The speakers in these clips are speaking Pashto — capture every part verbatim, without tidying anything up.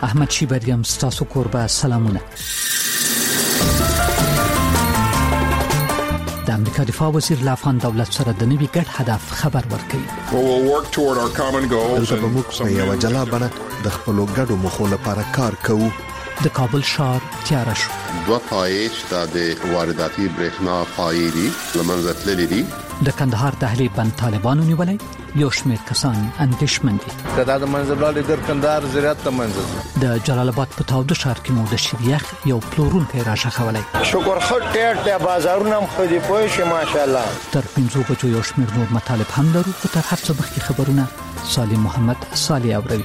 احمد شیبریم ستاسو کوربه سلامونه. د امریکا دفاع وزیر له افغان دولت سره د نوي ګډ هدف خبر ورکړي. دلته به موږ په یوه جلا بڼه د خپلو ګډو موخو لپاره کار کوو. د کابل ښار تیاره شو. دوه پایې چې د وارداتي برېښنا پایې دي لمنځه تللي دي. د کندهار دهلې بند طالبانو نیولې، یو شمېر کسان اندېښمن دي. کدا د منځبلالي در کندهار زراعت ته منځ. د جلال آباد په تاوده ښار کې مو د شریخ یو پلورونکی راښخولی. شکر خټ ټیټ ته بازارونه هم خو دې پوه شي ماشاءالله. تر پنځو بجو یو شمېر نور مطالب هم لرو، خو تر هر څه مخکې خبرونه سالم محمد صالح اوروي.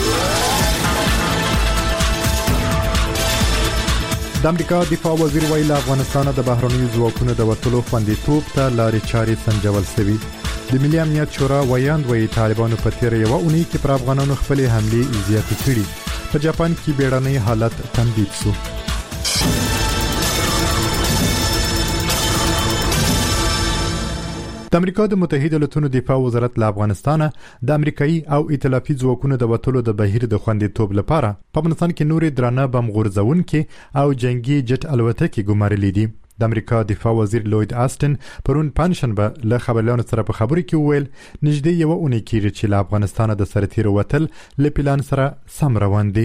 د امریکا دفاع وزیر ویل افغانستان د بهرنیو ځواکونو د وټلو خوندیتوب ته لارې چارې سنجول شوي. د ملي امنیت شورا ویاند وی طالبانو په تیر یو اونۍ کې پر افغانانو خپل حملې زیاتې کړي. په جاپان کې بیړنی حالت تمدید شو. د امریکا د متحده ایالاتو دفاع وزارت له افغانستان د امریکایي او ائتلافي ځواکونو د وټلو د بهیر د خوندیتوب لپاره په افغانستان کې نورې درانه بم غورځونکي او جنگي جټ الوتکې ګمارلې دي. د امریکا دفاع وزیر لوید آستن پرون پنځشنبه له خبريالانو سره په خبرو کې وویل نږدې یو اونۍ کېږي چې له افغانستان د سرتیر وټل له پلان سره سم روان دي.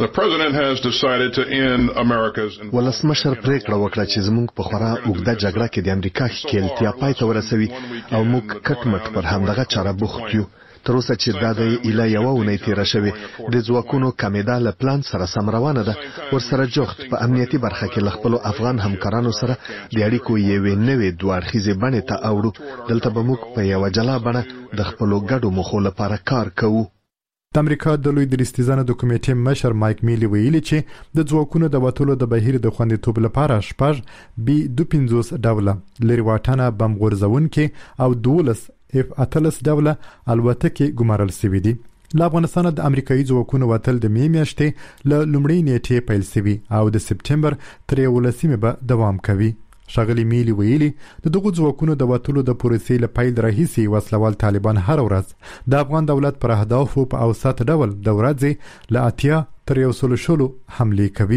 ولسمشر پریکړه وکړه چې زموږ په خورا اوږده جګړه کې د امریکا ښکیلتیا پای ته ورسوي او موږ کټمټ پر همدغه چاره بوخت یو. تر اوسه چې دا د ایله یو اونۍ تیره شوې د ځواکونو کمیدا له پلان سره سم روانه ده. ورسره جوخت په امنیتي برخه کې له خپلو افغان همکارانو سره د اړیکو یوې نوې دوه اړخیزې بڼې ته اوړو. دلته به موږ په یوه جلا بڼه د خپلو ګډو موخو لپاره کار کوو. د امریکا د لوی درستیزانو د کمیټې مشر مایک میلی ویلي چې د ځواکونو د وټلو د بهیر د خوندیتوب لپاره شپږ بي دوه پنځوس ډوله لري واټنه بم غورځونکي او دولس اف اتلس ډوله الوتکې ګمارل شوې دي. له افغانستان د امریکایي ځواکونو وټل د می میاشتې له لومړۍ نیټې پیل شوی او د سپټمبر تر یولسمې به دوام کوي. شاغلی میلی ویلي د دغو ځواکونو د وټلو د پروسې له پیل راهیسې وسلوال طالبان هر ورځ د افغان دولت پر اهدافو په اوسط ډول د ورځې له اتیا تر یو سلو شلو حملې کوي.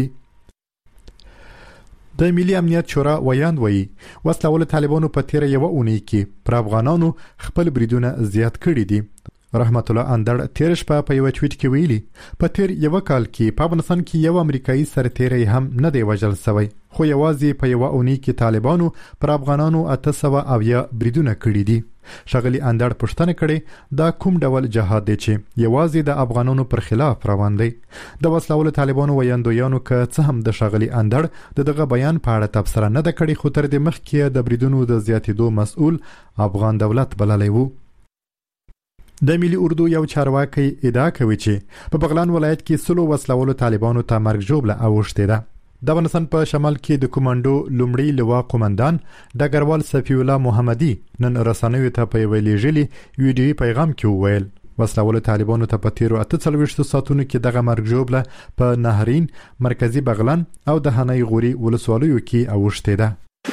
د ملي امنیت شورا ویاند وی وسلوال طالبانو په تیر یو اونۍ کې پر افغانانو خپل بریدونه زیات کړي دي. رحمت الله اندړ تیر شپه په یو ټویټ کې ویلي په تیر یو کال کې په افغانستان کې یو امریکایي سرتیری هم نه دی وژل شوی، خو یوازې په یو اونۍ کې طالبانو پر افغانانو اته سوه اویا بریدونه کړي دي. شغلی اندړ پوښتنه کړي دا کوم ډول جهاد دی چې یوازې د افغانانو پر خلاف روان دی. د وسلوال طالبانو ویاندویانو که څه هم د شغلی اندړ دغه بیان په اړه تبصره نه ده کړې، خو تر دې مخکې د بریدونو د زیاتېدو مسؤل افغان دولت بللی وو. د ملي اردو یو چارواکي ادعا کوي چې په بغلان ولایت کې سلو وسلوالو طالبانو ته مرګ ژوبله اوښتې ده. د افغانستان په شمال کې د کمانډو لومړی لوا قومندان ډګروال صفی الله محمدي نن رسنیو ته په یوه لیږلي ویډیوي پیغام کې وویل وسلوالو طالبانو ته په تیرو اته څلوېښتو ساعتونو کې دغه مرګ ژوبله په نهرین، مرکزي بغلان او د هنۍ غوري ولسوالیو کې اوښتې ده.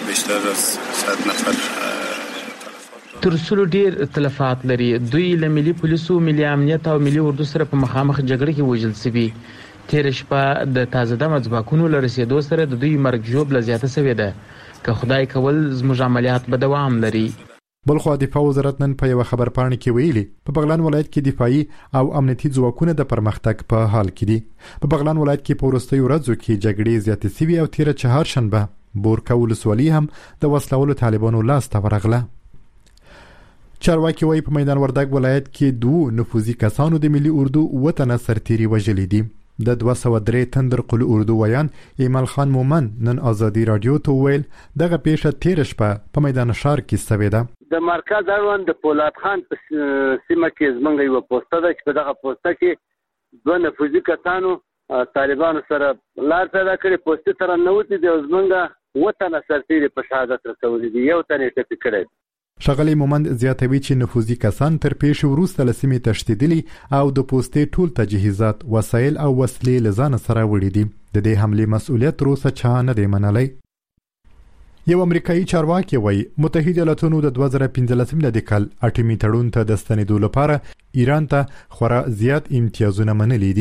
تر څلو ډیر تلفات لري. دوی له ملي پولیسو، ملي امنیت او ملي اردو سره په مخامخ جګړه کې وژل شوي. تیر شپه د تازه دمه ځواکونو له رسېدو سره د دوی مرګ ژوبله زیاته شوې ده. که خدای کول زموږ عملیات به دوام لري. بلخو دفاع وزارت نن په یو خبر پاڼه کې ویلي په بغلان ولایت کې دفاعي او امنیتي ځواکونه د پرمختګ په حال کې دي. په بغلان ولایت کې په وروستیو ورځو کې جګړې زیاتې شوې او تیر چهارشنبه بورکه ولسوالي هم د وسلوالو طالبانو لاس ته ورغله. چارواکي وایي په میدان وردګ ولایت کې دوه نفوذي کسانو د ملي اردو وطنه سرتیري وژلي دي. د دوه سوه درې تندر قل اردو ویان ایمل خان مومن نن آزادي رادیو ته ویل دغه پیښه تیر شپه په میدان ښار کې شوې ده. د مرکز اړوند د پولاد خان په سیمه کې زمونږ یو پوسټه ده چې په دغه پوسټه کې دوه نفوذي کسانو طالبانو سره لار پیدا کړې. پوسټې سره نوتې دي او زمونږ وطنه سرتیري په شهادت رسولي دي. یو تن یې ټپي کړی. شغلی مومند زیاتوي چې نفوذي کسان تر پیښې وروسته له سیمې تښتېدلي او د پوستې ټول تجهیزات، وسایل او وسلې له ځانه سره وړي دي. د دې حملې مسؤلیت تر اوسه چا نه دی منلی. یو امریکایي چارواکي وایي متحده ایالاتونو د دوه زره پنځلسم میلادي کال اټومي تړون ته د ستنېدو لپاره ایران ته خورا زیات امتیازونه منلي دي. د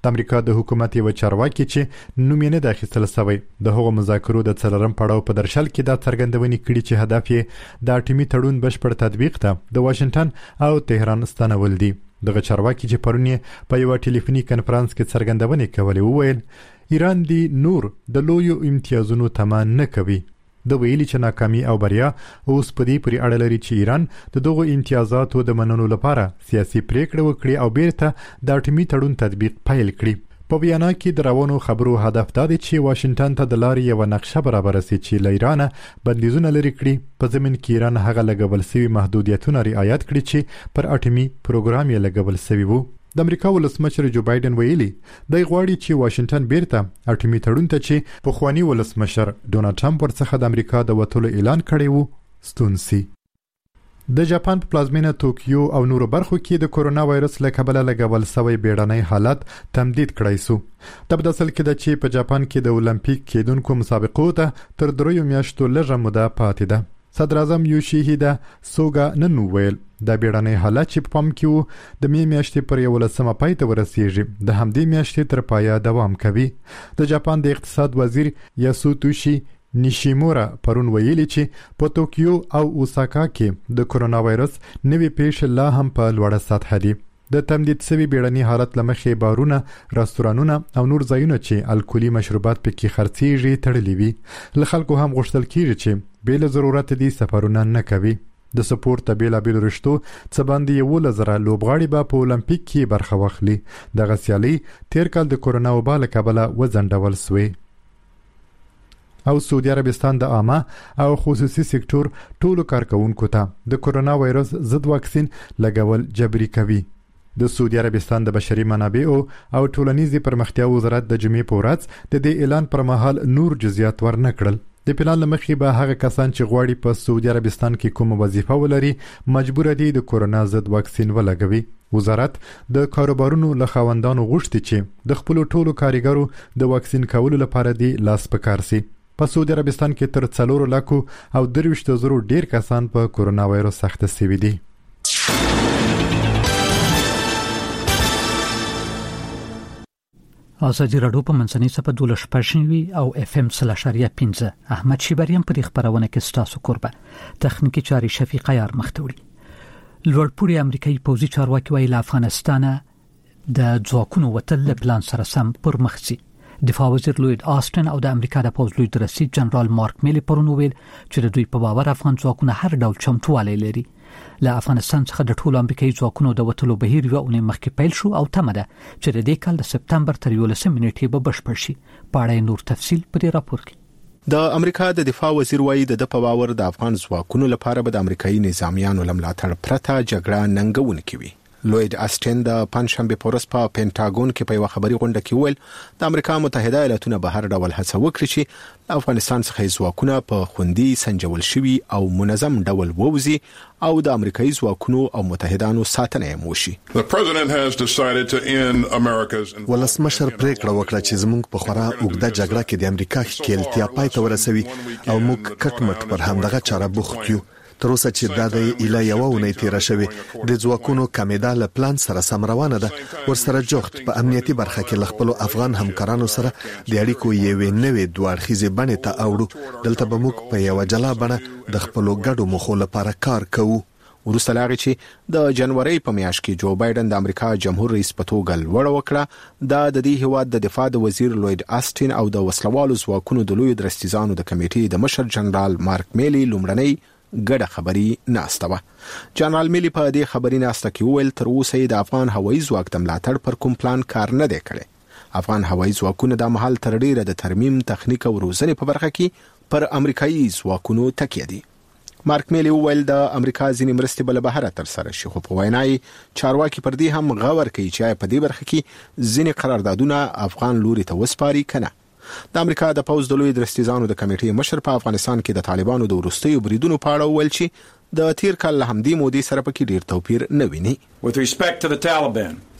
د امریکا د حکومت یو چارواکي چې نوم یې نه د اخیستل شوی د هغو مذاکرو د څلورم پړاو په درشل کې دا څرګندونې کړي چې هدف یې د اټومي تړون بشپړ تطبیق ته د واشنگټن او تهران ستنول دي. دغه چارواکي چې پرون یې په یو ټلیفوني کنفرانس کې څرګندونې کولې وویل ایران دی نور د لویو امتیازونو تمه نه کوي. د ویلي چې ناکامي او بریا اوس په دې پورې اړه لري چې ایران د دغو امتیازاتو د منلو لپاره سیاسي پریکړه وکړي او بیرته د اټومي تړون تطبیق پیل کړي. په ویانا کې د روانو خبرو هدف دا دی چې واشنگټن ته د لارې یو نقشه برابر سي چې له ایران بندیزونه لري کړي. په ضمن کې ایران هغه لګول شوی محدودیتونه رعایت کړي چې پر اټومي پروګرام یې لګول شوی وو. د امریکا ولسمشر جو بایدن ویلي دی غواړي چې واشنگټن بیرته اټومي تړون ته چې پخوانی ولسمشر ډونالډ ټرمپ ورڅخه د امریکا د وټولو اعلان کړی وو ستون سي. د جاپان په پلازمینه توکیو او نورو برخو کې د کورونا وایرس له کبله لګول شوی بیړنی حالت تمدید کړی سو. د بداسل کې د چې په جاپان کې د اولمپیک کېدونکو مسابقو ته تر دریو میاشتو لږه موده پاتې ده. صدر اعظم یوشیهیدا سوګا نن ویل د بیړنی حالت چې په پام کې وو د می میاشتې پر یولسمه پای ته ورسیږي د همدې میاشتې تر پایه دوام کوي. د جاپان د اقتصاد وزیر یاسوتوشي نیشیمورا پرون ویلي چې په توکیو او اوساکا کې د کورونا وایرس نوې پیښې لا هم په لوړه سطح دي. د تمدید شوی بیړنی حالت لمخې بارونه، رستورانونه او نور ځایونه چې الکولي مشروبات پکې خرڅیږي تړلي وي. له خلکو هم غوښتل کیږي چې بې ضرورت دي سفرونه نه کوي. د سپورت بیلا بیل رشتو څه باندې یو لزره لوبغاړي به په اولمپیک کې برخه واخلي. دغه سیالي تیر کال د کورونا وبا له کبله وځنډول شوې. او سعودي عربستان د عامه او خصوصي سکتور ټولو کارکونکو ته د کورونا وایرس ضد واکسین لګول جبري کوي. د سعودي عربستان د بشري منابعو او ټولنیزې پرمختیا وزارت د جمعې په ورځ د دې اعلان پر مهال نور جزئیات ورنکړل. د پلان لمخې به هغه کسان چې غواړي په سعودي عربستان کې کومه وظیفه ولري مجبور دي د کورونا ضد واکسین ولګوي. وزارت د کاروبارونو له خاوندانو غوښتي چې د خپل ټولو کارګرو د واکسین کولو لپاره دی لاس پکار سي. په سعودي عربستان کې تر څلور لکو او درویشت زرو ډیر کسان په کورونا وایرس اخته شوي دي. ازادي راډیو په منځنۍ صفحه دولس پښینوي او اف ام سلاشاریا پنځه احمد شیبریم په خبرونه کې ستاسو قربه تخنیکی چاري شفیق عیار مختوړي. لوړپوړي امریکایي پوځي چارواکي ویل افغانستان د ځواکونو وتل پلان سره سم پر مخ ځي. دفاع وزیر لوید آستن او د امریکا د پوځ لوی رئیس جنرال مارک میلی پرون ویل چې د دوی په باور افغان ځواکونه هر ډول چمتووالی لري. له افغانستان څخه د ټولو امریکایي ځواکونو د وټلو بهیر یو اونۍ مخکې پیل شو او تمه ده چې د دې کال د سپتمبر تر یولسمې نیټې به بشپړ شي. په اړه نور تفصیل په دې راپور کې. د امریکا د دفاع وزیر وایي د په باور د افغان ځواکونو لپاره به د امریکایي نظامیانو لملاتړ پرته جګړه ننګونکې وي. لوید آستن د پنځشنبه په ورځ په پینټاګون کې په یو خبري غونډه کې ویل د امریکا متحده ایالاتونه به هر ډول هڅه وکړي چې افغانستان څخه ځواکونه په خوندي سنجول شوي او منظم ډول ووزي او د امریکایي ځواکونو او متحدانو ساتنه یې موشي. ولسمشر پریکړه وکړه چې زموږ په خورا اوږده جګړه کې د امریکا ښکیلتیا پای ته ورسوي او موږ کټمټ پر همدغه چاره بوخت یو. تر اوسه چې دا د ایله یو اونۍ تیر شوی د ځواکونو کمیدا له پلان سره سم روانه ده. ورسره جوخت په امنیتي برخه کې ل خپل افغان همکارانو سره د اړیکو یوې نوې دوړخیزې بڼې ته اوړو. دلته به موږ په یو جلا بڼه د خپل ګډو مخو لپاره کار کوو. وروسته لاغی چې د جنوري په میاشت کې جو بایدن د امریکا جمهور رئیس په توګه لوړ وکړه د د دې هیواد د دفاع د وزیر لوید آستن او د وسلوالو ځواکونو د لوی درستیزانو د کمیټې د مشر جنرال مارک میلی لومړنۍ ګډه خبري ناسته و. جنرال میلی په دې خبري ناسته کې ویل تر اوسه د افغان هوایي ځواک د ملاتړ پر کوم پلان کار نه دی کړی. افغان هوایي ځواکونه د مهال تر ډیره د ترمیم تخنیک او روزنې په برخه کې پر امریکایي ځواکونو تکیه دي. مارک میلی ویل د امریکا ځینې مرستې بل بهر تر سره شي خو په وینای چارواکي پر دې هم غور کوي چې په دې برخه کې ځینې قراردادونه افغان لوري ته وسپاري کنه. د امریکا د پوز د لوی درستیزانو د کمیټې مشر په افغانستان کې د طالبانو د وروستیو بریدونو په اړه ویل چې د تیر کال له همدې مودې سره پکې ډیر توپیر نه ویني. With respect to the Taliban,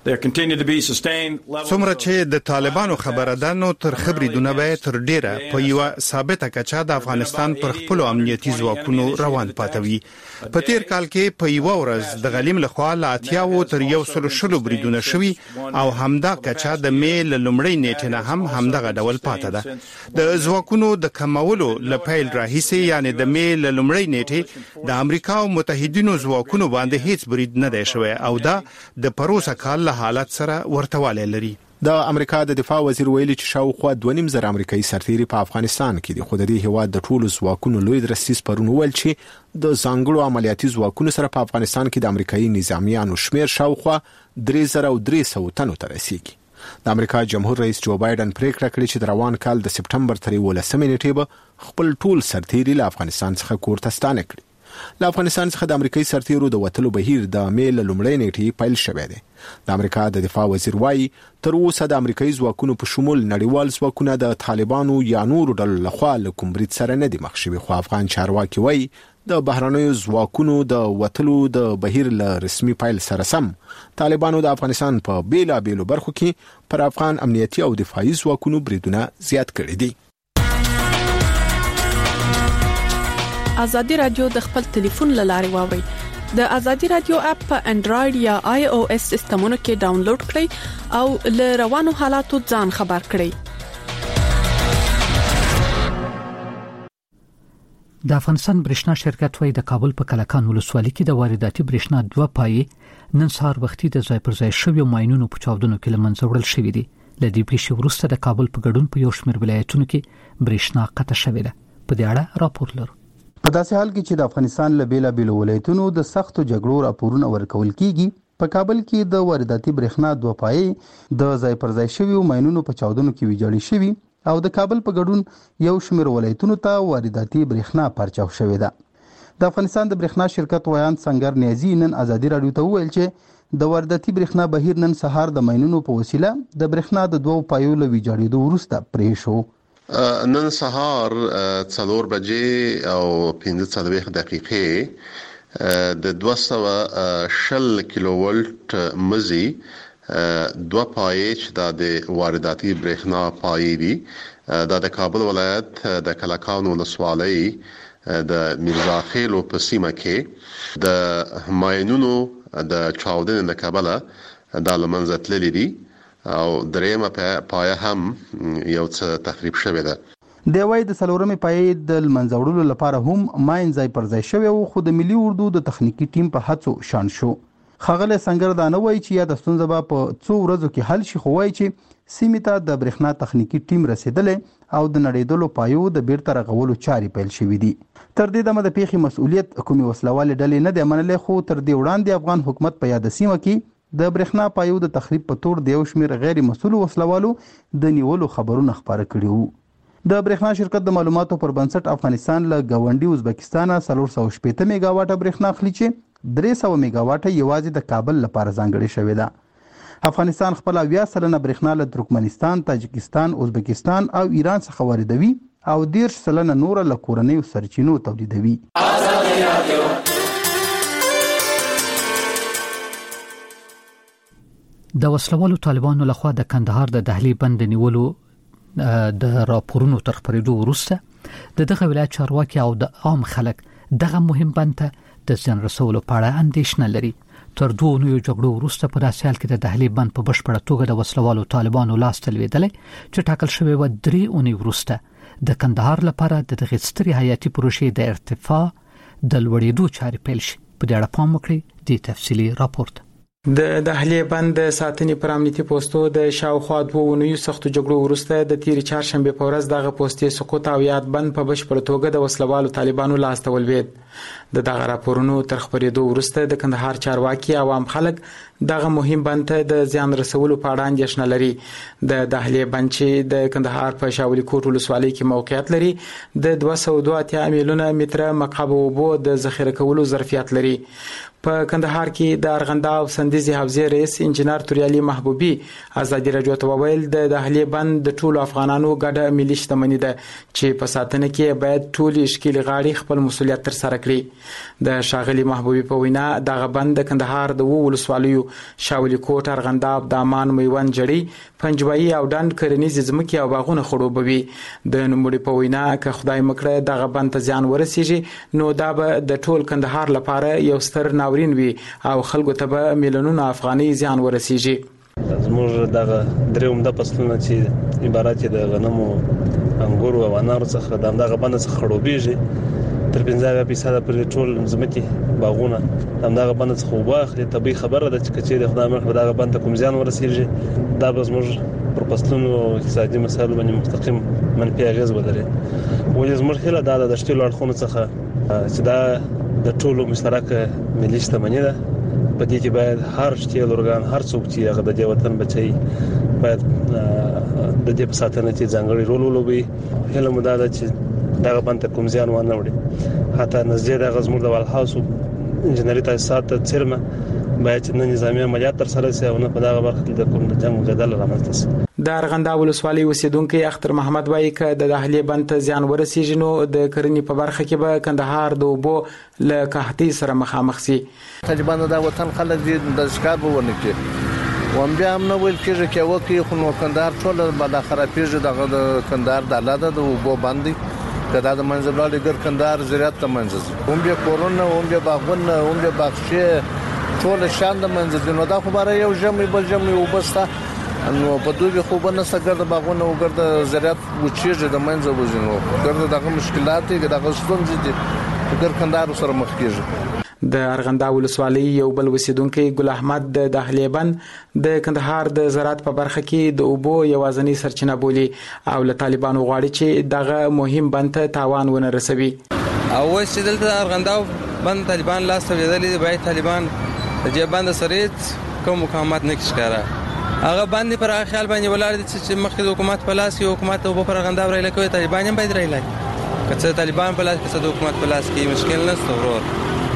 څومره چې د طالبانو خبره ده نو تر خبرېدونه به تر ډیره په یو ثابته کچه د افغانستان پر خپل امنیتي ځواکونو روان پاتوي. په تیر کال کې په یو ورځ د غلیم لخوا لا اتیاو تر یو سل شلو بریدونه شوي او همدا کچه د میل لمړی نیټه نه هم همدغه ډول پاته ده. د ځواکونو د کمولو لپیل راهیسي یعنی د میل لمړی نیټه د امریکا او متحدینو ځواکونو باندې هیڅ برید نه دی شوی او دا د پروسه کال له حالت سره ورتواله لري. د امریکا د دفاع وزیر ویلي چې شاوخوا دوه نیم زره امریکایي سرتیري په افغانستان کې دي، خو د دې هیواد د ټولو ځواکونو لوی درستیز پرون ویل چې د ځانګړو عملیاتي ځواکونو سره په افغانستان کې د امریکایي نظامیانو شمیر شاوخوا درې زره او درې سوه تنو ته رسیږي. د امریکا جمهور رئیس جو بایدن پریکړه کړې چې د روان کال د سپټمبر تر یولسمې نیټې به خپل ټول سرتیري له افغانستان څخه کور ته ستانه کړي. له افغانستان څخه د امریکایي سرتیرو د وتلو بهیر د میل لومړی نیټې پیل شوی دی. د امریکا د دفاع وزیر وایي تر اوسه د امریکایي ځواکونو په شمول نړیوال ځواکونه د طالبانو یا نورو ډلو لخوا له کوم برید سره نه دي مخ شوي، خو افغان چارواکي وایي د بهرنیو ځواکونو د وتلو د بهیر له رسمي پیل سره سم طالبانو د افغانستان په بیلابیلو برخو کې پر افغان امنیتي او دفاعي ځواکونو بریدونه زیات کړي دي. ازادي رادیو د خپل ټلیفون له لارې واوري. د ازادي رادیو اپ په انډراید یا آی او اس سیستمونو کې ډاونلوډ کړئ او له روانو حالاتو ځان خبر کړئ. د افغانستان برېښنا شرکت وایي د کابل په کلکان ولسوالۍ کې د وارداتي برېښنا دوه پایې نن سهار وختي د ځای پر ځای شویو ماینونو په چاودنو کې له منځه وړل شوي دي. له دې پیښې وروسته د کابل په ګډون په یو شمېر ولایتونو کې برېښنا قطع شوې ده. په دې اړه راپور لرو. په داسې حال کې چې د افغانستان له بیلابیلو ولایتونو د سختو جګړو راپورونه ورکول کیږي، په کابل کې د وارداتي برېښنا دوه پایې د ځای پر ځای شویو ماینونو په چاودنو کې ویجاړې شوي او د کابل په ګډون یو شمېر ولایتونو ته وارداتي برېښنا پرچاو شوې ده. د افغانستان د برېښنا شرکت ویان سنگر نیازي نن ازادي رادیو ته وویل چې د وارداتي برېښنا بهیر نن سهار د ماینونو په وسیله د برېښنا د دوه پایو له ویجاړېدو وروسته پرې شو. نن سهار څلور بجې او پنځه څلوېښت دقیقې د دوه سوه شل کیلو ولټ مزي دوه پایې چې د وارداتي برېښنا پایې دي دا د کابل ولایت د کلکان ولسوالۍ د میرزا خیلو په سیمه کې د ماینونو د چاودنې له کبله دا له منځه تللي دي او درېمه پایه هم یو څه تخریب شوې ده. د وای د څلورمې پایې د منځوړلو لپاره هم ماین ځای پر ځای شوی او خو د ملي اردو د تخنیکی ټیم په هڅو شان شو. خغله سنگر دا نه وای چې یا د ستونزه به په څو ورځو کې حل شي، خو وای چې سیمه ته د برېښنا تخنیکی ټیم رسیدلې او د نړیدلو پایو د بیرته رغولو چاري پیل شوې دي. تر دې دمه د پیښې مسؤلیت کومي وسلواله ډلې نه دی منلې، خو تر دې وړاندې افغان حکومت په یاد سیمه کې د برېښنا پایو د تخریب په تور د یو شمېر غیر مسؤل وسلوالو د نیولو خبرونه خبره کړي وو. د برېښنا شرکت د معلوماتو پر بنسټ افغانستان له ګاونډي ازبکستان څلور سوه شپېته میگا واټه برېښنا اخلي چې درې سوه میگا واټه یوازې د کابل لپاره ځانګړې شوې ده. افغانستان خپل اویا سلنه برېښنا له ترکمنستان، تاجکستان، ازبکستان او ایران څخه واردوي او دېرش سلنه نور له کورنیو سرچینو تولیدوي. د وسلوالو طالبانو لخوا د کندهار د دهلي بند نیولو د راپورونو تر خبرېدو وروسته د دغه ولایت چارواکي او د عام خلک دغه مهم بند ته د ځان رسولو په اړه اندېښنه لري. تر دوه نوي جګړو وروسته په داسې حال کې د دهلي بند په بشپړه توګه د وسلوالو طالبانو لاس ته لوېدلی چې ټاکل شوی و درې اونۍ وروسته د کندهار لپاره د دغې سترې حیاتي پروژې د ارتفاع د لوړېدو چارې پیل شي. په دې اړه پام وکړئ د تفصیلي راپور ته. د دهلي بند ساتنې پر امنیتي پوسټو د شاوخوا دوه اونیو سختو جګړو وروسته د تیرې چهارشنبه په ورځ دغه پوسټې سقوط او یاد بند په بشپړه توګه د وسلوالو طالبانو لاس ته ولوېد. د دغه راپورونو تر خبرېدو وروسته د کندهار چارواکي او عام خلک دغه مهم بند ته د ځان رسولو په اړه اندېښنه لري. د دهلي بند چې د کندهار په شاولي کوټ ولسوالۍ کې موقعیت لري د دوه سوه دوه اتیا میلیونه متره مکعب اوبو د ذخیره کولو ظرفیت لري. په کندهار کې د ارغنداب او سندیزي حوزې رئیس انجنیر توریالي محبوبي ازادي رادیو ته وویل د دهلي بند د ټولو افغانانو ګډه ملي شتمني ده چې په ساتنه کې باید ټول اشکیل غاړي خپل مسولیت تر سره کړي. د شاغلي محبوبي په وینا دغه بند د کندهار د ولسوالیو شاولی کوټ، ارغنداب، دامان، میوند، جړی، پنجوایي او ډند کرنیز ځمکې او باغونه خړوبوي. د نوموړي په وینا که خدای مکړه دغه بند ته زیان ورسیږي نو دا به د ټول کندهار لپاره یو ستر ناورین وي او خلکو ته به میلیونونه افغانۍ زیان ورسیږي. زموږ دغه درې عمده فصلونه چې عبارت دي د غنمو، انګورو او انارو څخه د دغه بند څخه خړوبېږي، تر پنځه فیصده پورې ټول ځمکې باغونه د دغه بند څخه وباخلي. طبيعي خبره ده چې کچې د خدای مخ دغه بند ته کوم زیان ورسیږي دا به زموږ پر فصلونو اقتصادي مسایل باندې مستقیم منفي اغیز ولري. ولې زموږ هله دا د شتلو اړخونو څخه چې دا د ټولو مشترکه ملي شتمنۍ ده، په دې کې باید هر شتیل اورګان، هر څوک چې هغه د دې وطن بچي باید د دې په ساتنه کې ځانګړي رول ولوبي. هله مدا ده چې دا بند کوم زیان ونه وړي. حتی نزدې د غزمور د وال هاوس انجنیری تاسیسات څرمه باید نه نظامی عملیات تر سره شي او نه په دغه برخه کې د کوم د جنگ مجادله رامنځته شي. د ارغنداب ولسوالۍ اوسیدونکو اختر محمد وایي ک د دهلی بند ته زیان ورسیږي نو د کرنې په برخه کې به کندهار د اوبو له قحطۍ سره مخامخ شي. طالبان د وطن خلک دې د ښکار به ونه کړي وم بیا هم نه ویل کېږي چې وکي خو نو کندهار ټول بل خرابېږي. دغه د کندهار د الاده د اوبو باندې کدا د منځبلال ګر کندهار زراعت ته منځي هم بیا کورونه هم بیا باغونه هم بیا باغچې ټول شان د منځي نو دا خبره یو جمع بل جمع وبسته نو په دوی خو بنه سګر د باغونه او ګر د زراعت وچیږي د منځه وځنو ګر دغه مشکلات دي دغه ستونزې دي ګر کندهار سره مخ کیږي. د ارغنداب ولسوالۍ یو بل اوسیدونکو ګل احمد د دهلی بند د کندهار د زراعت په برخه کې د اوبو یوازنی سرچینه بولي او له طالبانو غواړي چې دغه مهم بند ته تاوان ونه رسوي. او چې دلته ارغنداب بند طالبان لاس ته لیدلې باید طالبان د دې بند سره کوم مقاومت نه ښکارا. هغه باندې پر خیال باندې ولر دي چې مخکې د حکومت په لاس کې حکومت او په ارغنداب راي لکه طالبان هم باید راي لکه کله طالبان په لاس کې د حکومت په لاس کې مشکل نه ستورور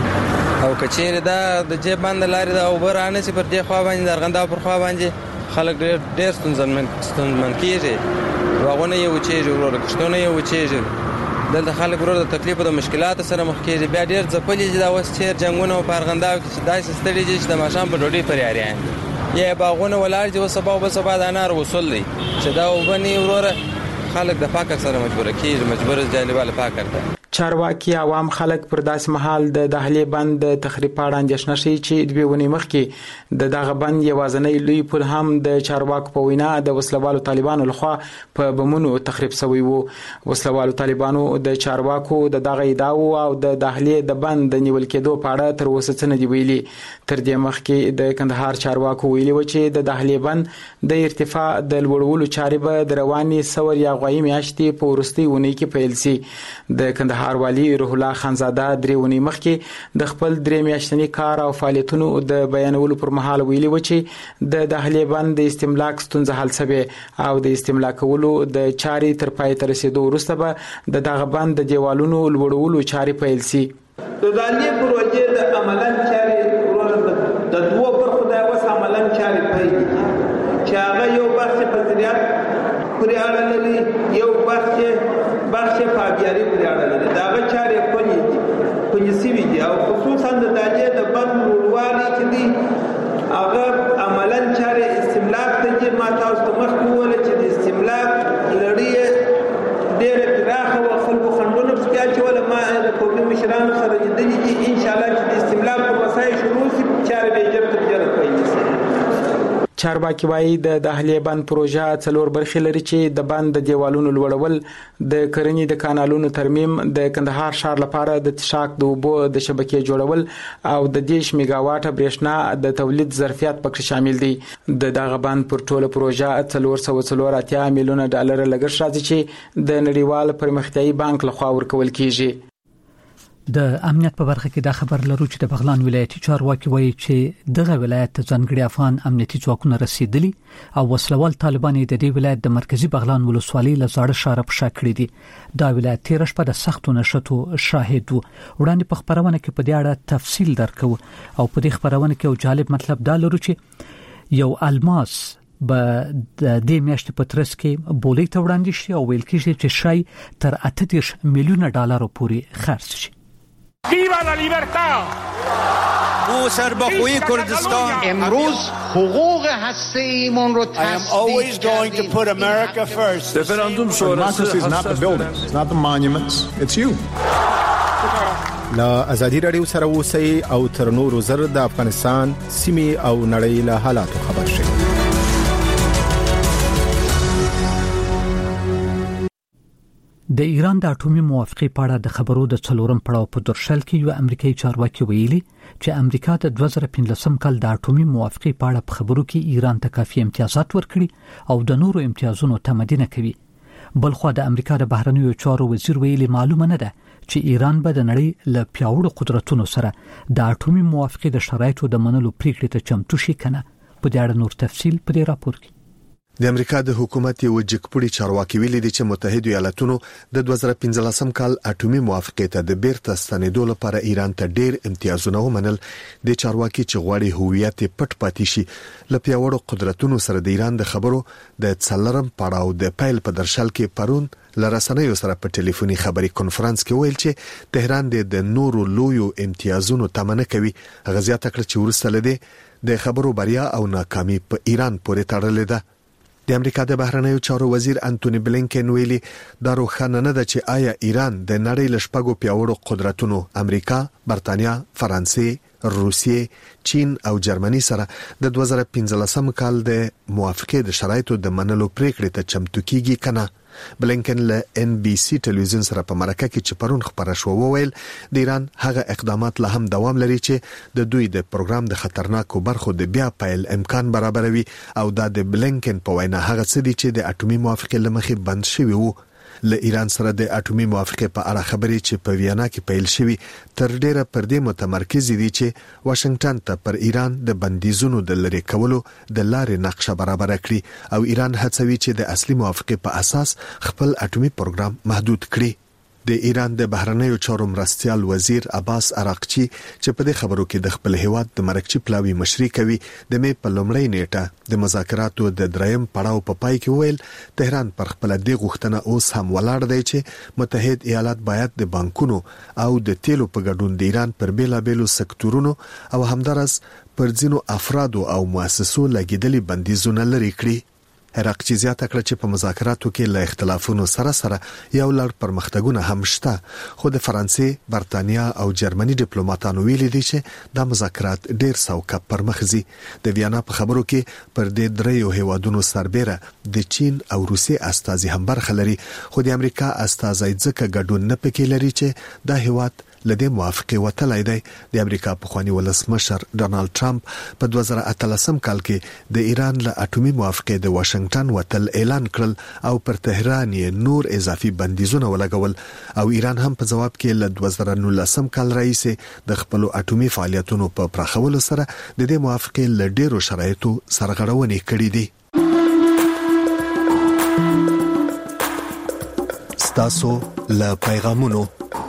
او کچېره دا د جې باندې لاري دا او برانه چې پر دې خوا باندې ارغنداب پر خوا باندې خلک ډېر ډېر ستونزمن ستونزمن کیږي. واغونه یو چې ورور کښتونه یو چې دلته خلک ورور د تکلیف او د مشکلات سره مخ کیږي. بیا ډېر ځپلې دا وس چیر جنگونه په ارغنداب کې چې داسې ستړي دي چې د ماشام په ډوډۍ پر یاريان یا باغونه ولار دي او سبا او سبا د انار وصول دي چې دا وبني ورور خلک د پاک سره مجبور کیږي مجبور ځانواله پاک کړه. چارواکي عوام خلک پر داس محل د دهلی بند تخریب پاړه اندیشنه شي چې دوی ونی مخ کې د دغه بند یوازنی لوی پل هم د چارواکو په وینا د وسلوالو طالبانو لخوا په بمونو تخریب شوی وو. وسلوالو طالبانو د چارواکو د دغه ادعاو او د دهلی د بند د نیول کېدو پاړه تر اوسه څه نه دی ویلي. تر دې مخ کې د کندهار چارواکو ویلي و چې د دهلی بند د ارتفاع د لوړولو چارې به د رواني سور یا غوي میاشتې په ورستي ونی کې پیل شي. د کندهار والی روح الله خانزاده درېونی مخکې د خپل درې میاشتنی کار او فعالیتونو د بیانولو پر مهال ویلي و چې د دهلی بند د استملاک ستونزه حل شوه او د استملاکولو د چارې تر پای ته رسیدو وروسته به د دغه بند د دیوالونو لوړولو چارې پیل شي. د دهلی پروژې د عملاً چارې ورور د دوه برخو د اوس عملاً چارې پیل دي چې هغه یو بحث په زراعت پرې اړه لري یو بحث بخش فابیاری پرې اړه لري. داغه چارې پنځه دي پنځه سوي دي او خصوصا د داجې د بند وروالي چې دي هغه عملاً چارې استملاک ته چې ما تاسو ته مخکې وویل چې د استملاک لړۍ ډېره پراخه او خلکو خنډونه پکې اچول. ما د قومي مشرانو سره لیدلې دي ان شاء الله چې د استملاک پروسه شروع شي چارې به ژر تر ژره پیل شي. چارواکي وایي د دهلی بند پروژه څلور برخې لري چې د بند د دیوالونو لوړول، د کرنې د کانالونو ترمیم، د کندهار ښار لپاره د تشاک د اوبو د شبکې جوړول او د دیش میگاواټ برېښنا د تولید ظرفیت پکې شامل دي. د دغه بند پر ټوله پروژه څلور سوه څلور اتیا میلیونه ډالر لګښت راځي چې د نړیوال پرمختیایي بانک لخوا ورکول کیږي. د امنیت په برخه کې دا خبر لرو چې د بغلان ولایتي چارواکي وایي چې دغه ولایت ته ځانګړي افغان امنیتي ځواکونه رسیدلي او وسلوال طالبان د دې ولایت د مرکزی بغلان ولسوالۍ له زاړه ښار په شا کړی دي. دا ولایت تیر شپه د سختو نشټو شاهد وو. وړاندې په خبرونه کې په دې اړه تفصیل درکو او په دې خبرونه کې یو جالب مطلب دا لرو چې یو الماس به د دې میاشتې په ترڅ کې بولې ته وړاندې شي او ویل کېږي چې شای تر اته دېرش میلیونه ډالر پورې خرڅ شي. ¡Viva la libertad! او سربخوی کردستان امروز حقوق هسته‌ایمون رو I am always going to put America first. رفراندوم شورای is not the buildings, it's not the monuments, it's you. لا ازادي رادیو سره اوسئ او تر نورو زر د افغانستان سیمه او نړۍ له حالاتو خبر شي. د ایران د اټومي موافقې په اړه د خبرو د څلورم پړاو په درشل کې یو امریکایي چارواکي ویلي چې امریکا د دوه زره پنځلسم کال د اټومي موافقې په اړه په خبرو کې ایران ته کافي امتیازات ورکړي او د نورو امتیازونو تمدید کوي. بلخو د امریکا د بهرنیو چارو وزیر ویلي معلومه نه ده چې ایران به د نړۍ له پیاوړو قدرتونو سره د اټومي موافقې د شرایطو د منلو پریکړې ته چمتو شي کنه. په دې اړه نور تفصیل په دې راپور کې. د امریکا د حکومت یو جګپړي چارواکي ویلي دي چې متحده ایالاتونو د دوه زره پنځلسم کال اټومي موافقې ته د بیرته ستنېدو لپاره ایران ته ډېر امتیازونه ومنل. د چارواکي چې غواړي هویت پټ پاتې شي له پیاوړو قدرتونو سره د ایران د خبرو د څلورم پړاو د پیل په درشل کې پرون لرسنیو سره په ټلیفوني خبري کانفرنس کې ویل چې تهران د نورو لویو امتیازونو تمنه کوي. غزيات کړ چې ورسته لدی د خبرو بریا او ناکامي په ایران پورې تړلې ده. د امریکا د بهرنیو چارو وزیر انټونی بلینکن ویلي دا روښانه نه ده چې آیا ایران د نړۍ لشپږو پیاوړو قدرتونو امریکا، برتانیا، فرانسې، روسیې، چین او جرمني سره د دوه زره پنځلسم کال د موافقې د شرایطو د منلو پریکړې ته چمتو کیږي کنه. بلینکن له ان بي سي ټلویزیون سره په مرکه کې چې پرون خبره شو وویل د ایران هغه اقدامات له هم دوام لري چې د دوی د پروګرام د خطرناکو برخو د بیا پیل امکان برابروي او دا د بلینکن په وینا هغه څه دي چې د اټومي موافقې لمخې بند شوی وو. له ایران سره د اټومي موافقې په اړه خبرې چې په ویانا کې پیل شوی تر ډیره پر دې متمرکز دي چې واشنگټن ته پر ایران د بندیزونو د لری کولو د لارې نقشه برابر کړي او ایران هڅوي چې د اصلي موافقې په اساس خپل اټومي پروګرام محدود کړي. د ایران د بهرنیو چارو مرستيال وزیر عباس عراقچی چې په دې خبرو کې د خپل هیواد د مرکچی پلاوی مشري کوي د می په لومړی نیټه د مذاکراتو د دریم پړاو په پای کې ویل تهران پر خپل د غوښتنه اوس هم ولاړ دی چې متحده ایالات باید د بانکونو او د تیلو په ګډون د ایران پر بیلابېلو سکتورونو او همدارس پر ځینو افرادو او مؤسسو لګیدلي بندیزونه لري کړی. عراقچی زیاته کړ چې په مذاکراتو کې له اختلافونو سره سره یو لړ پرمختګونه هم شته خو د فرانسې، برتانیا او جرمني ډیپلوماټانو ویلي دي چې دا مذاکرات ډیر سوکه پرمخزي. د ویانا په خبرو کې پر دې دریو هیوادونو سربېره د چین او روسي استازي هم برخه لري خو د امریکا استازي ځکه ګډون نه پکې لري چې دا هیواد لدې موافقه وتلای دی. د امریکا پخوانی ولسمشر ډونالد ټرمپ په دوه زره اتلسم کال کې د ایران له اټومي موافقه د واشنگټن وتل اعلان کړل او پر تهران یې نور اضافي بندیزونه ولګول او ایران هم په جواب کې له دوه زره نولسم کال راهیسې د خپل اټومي فعالیتونو په پراخولو سره د دې موافقه له ډیرو شرایطو سرغړونې کړې دي. ستاسو له پیغامونو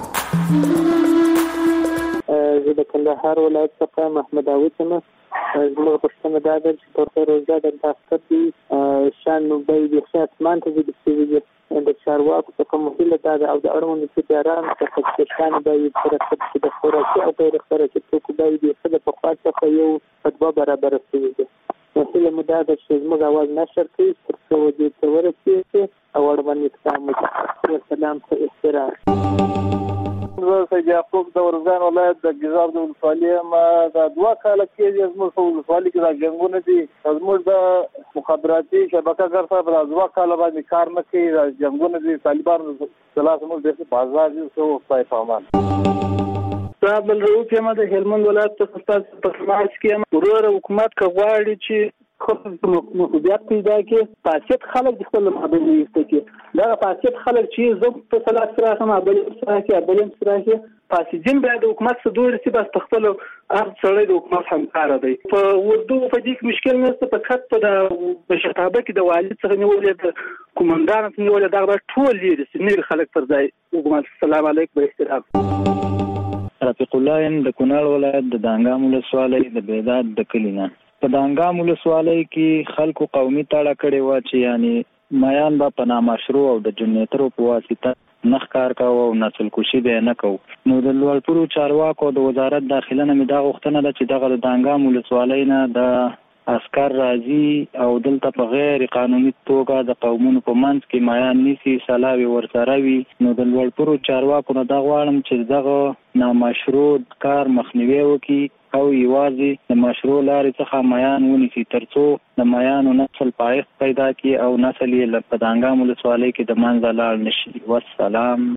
زه د کندهار ولایت څخه محمد عاوض یم. زموږ پښتنه دا ده چې تر روزه د دفتر کې شان نو به د خاصمان ته د سیوی د چارواکو څخه مهمه ده او د اړوند ادارانو څخه چې شان به پرڅ د خوراکي او غیر خوراکي توکو به د خپل په خاطر څخه یو فتوا برابر شوی دی. مسله مده د زموږ आवाज نشر کوي تر څو د تورسي او اړوند اقدام وکړي. سلام ته احترام. زه سید یعقوب د ورزان ولایت د ګیزاب د ولسوالۍ ما د دوه کال کې زموږ په ولسوالۍ کې د جنگونه دي زموږ د مخابراتي شبکه ګرځا په دوه کال باندې کار نه کوي. د جنگونه دي طالبانو سلاس موږ د بازار یو څو پای پامان صاحب الرؤوف یم د هلمند ولایت په خاص په سماج کې ورور حکومت کوي چې خو مسؤلیت پیدا کې پاسیت خلک د خپل مابین ایسته کې دا پاسیت خلک چې زو په صلاح سره هم بل سره کې بل سره کې پاسیجن به د حکومت صدور سي بس خپل ارض سره د حکومت همکار دی. په وردو په دې کې مشکل نشته په خط په د شتابه کې د والد څخه نیولې د کومندان څخه نیولې دا ټول لري سنیر خلک پر ځای حکومت. السلام علیکم و احترام. رفیق الله د کونړ ولایت د دانګام ولسوالۍ د بیداد د کلینا په دانګام ولسوالۍ کې خلکو قومي تاړه کړي و چې یعنی میان با په نامشروع او د جنیترو په واسطه نخ کار کاوه او نسل کشي به نه کو. نو د لوړپوړو چارواکو د وزارت داخله نه مې دا غوښتنه ده چې دغه د دانګام ولسوالۍ نه د عسكر راځي او دلته په غیر قانوني توګه د قومونو په منځ کې مایان نیسي سلاوي ورسره وي. نو د لوړپوړو چارواکو نه دا غواړم چې دغه نامشروع کار مخنیوي وکړي او یوازې د مشروع لارې څخه مایان ونیسي ترڅو د مایانو نسل پایښت پیدا کړي او نسل یې په دانګام ولسوالۍ کې د منځه لاړ نشي. والسلام.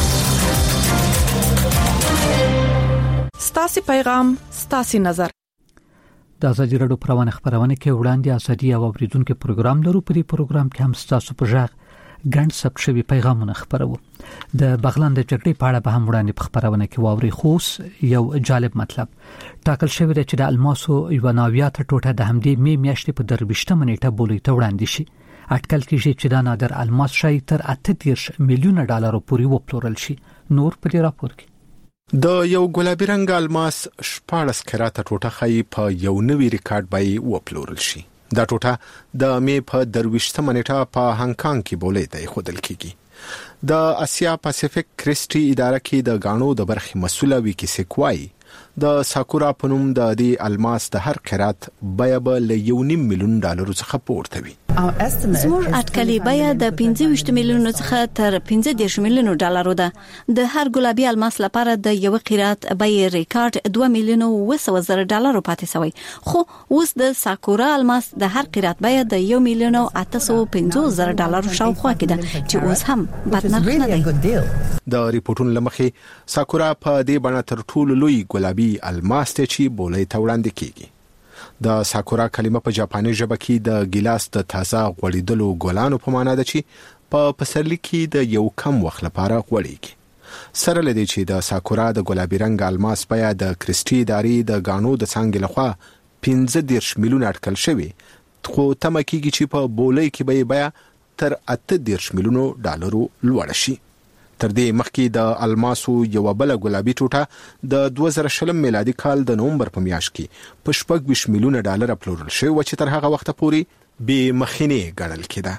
ستاسو پیغام ستاسو نظر. د ازادي راډیو پروانه خبرونه کې وړاندې ازادي او اوریدونکو پروګرام لرو. په دې پروګرام کې هم ستاسو په ژغ ګڼ ثبت شوی پیغامونه خبرو. د بغلان د جګړې په اړه به هم وړاندې په خبرونه کې واوري. خوس یو جالب مطلب ټاکل شوی دی چې د الماسو یو ناویات ټوټه د همدې می میاشتې په درويشته منېټه بولې ته وړاندې شي. اټکل کېږي چې دا نادر الماس شای تر اته دېرش میلیونه ډالر پورې وپلورل شي. نور په دې راپور کې د یو ګلابي رنگ الماس شپاړس کراته ټوټه خای په یو نوي ریکارډ بای وپلورل شي. دا ټوټه د می په درويشته منېټه په هانګ کانګ کې بولې ته خودل کیږي. د اسیا پاسفیک کرسټي اداره کې د غاڼو د برخې مسؤله وی کې سکوای د ساکورا پنوم د دې الماس د هر قرات بیا به یو نیم میلیون ډالر څخه پورته وي. زموږ اټکلي بیا د پنځه ویشت میلیونو څخه تر پنځه دېرش میلیونو ډالر ده. د هر ګلابي الماس لپاره د یو قرات بیا ریکارډ دوه میلیونه او سل زره ډالر پاتې شوی. خو اوس د ساکورا الماس د هر قرات بیا د یو میلیون او اته سوه پنځوس زره ډالر شاوخوا کې ده چې اوس هم بد نرخ نه دی. د ریپورتونو لمخې ساکورا په دې بڼه تر ټولو لوی ګلابي الماس ته چې بولې ته وړاندې کیږي. د ساکورا کلمه په جاپاني ژبه کې د ګلاس د تازه غوړیدلو ګلانو په معنا ده چې په پسرلي کې د یو کم وخت لپاره غوړیږي. سره لدی چې د ساکورا د ګلابي رنگ الماس بیا د کرسټي ادارې د غاڼو د څنګه لخوا پنځه دېرش میلیون اټکل شوی. خو تمه کیږي چې په بولې کې بیا تر اته دېرش میلیون ډالر لوړ شي. تر دې مخکې د الماسو یو بل ګلابي ټوټه د دوه زره شلم میلادي کال د نومبر په میاشت کې په شپږ ویشت میلیون ډالر پلورل شوی و چې تر هغه وخت پورې به مخینه ګڼل کېده.